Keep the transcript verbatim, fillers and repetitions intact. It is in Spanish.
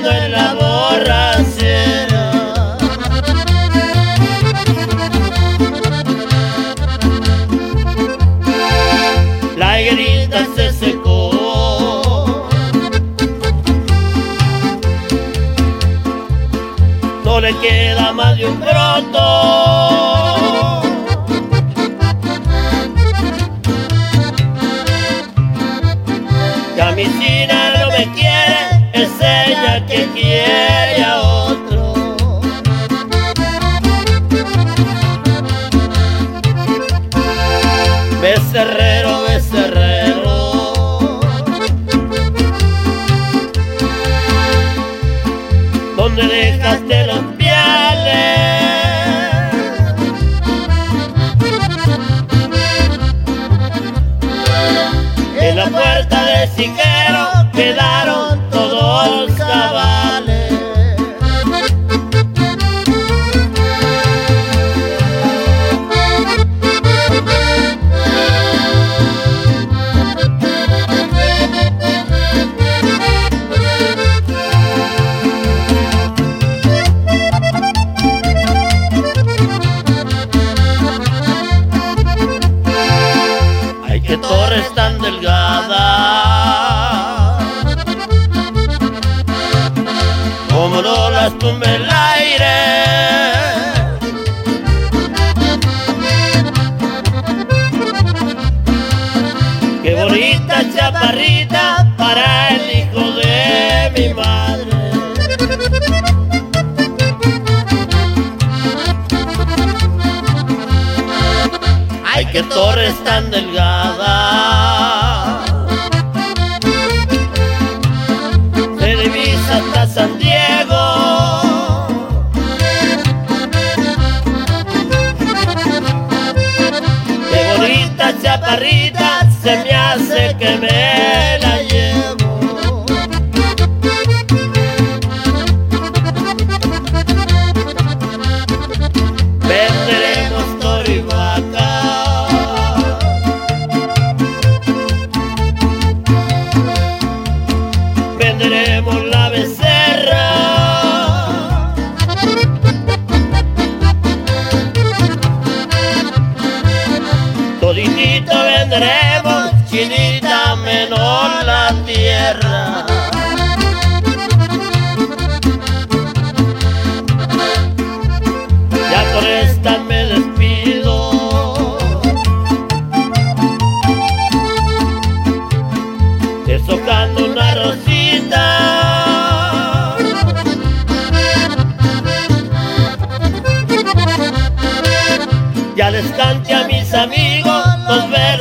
tomando en la borrachera. La higuerita se secó, no le queda más de un broto. Ya mi China no me quiere, es ella que quiere a otro. Becerrero, becerrero, ¿dónde dejaste los piales? En la puerta del siquero quedaron todos los cabales. Ay, qué torres tan delgadas, como no las tumbe el aire. Qué bonita chaparrita para el hijo de mi madre. Ay, qué torres tan delgadas, se divisa hasta San Diego. Qué bonita chaparrita, se me hace que me la llevo. Venderemos toro y vaca, venderemos la becerra, toditito venderemos, Chinita, menos la tierra. Ya por esta me despido, deshojando una rosita. Ya les cante a mis amigos, nos vemos.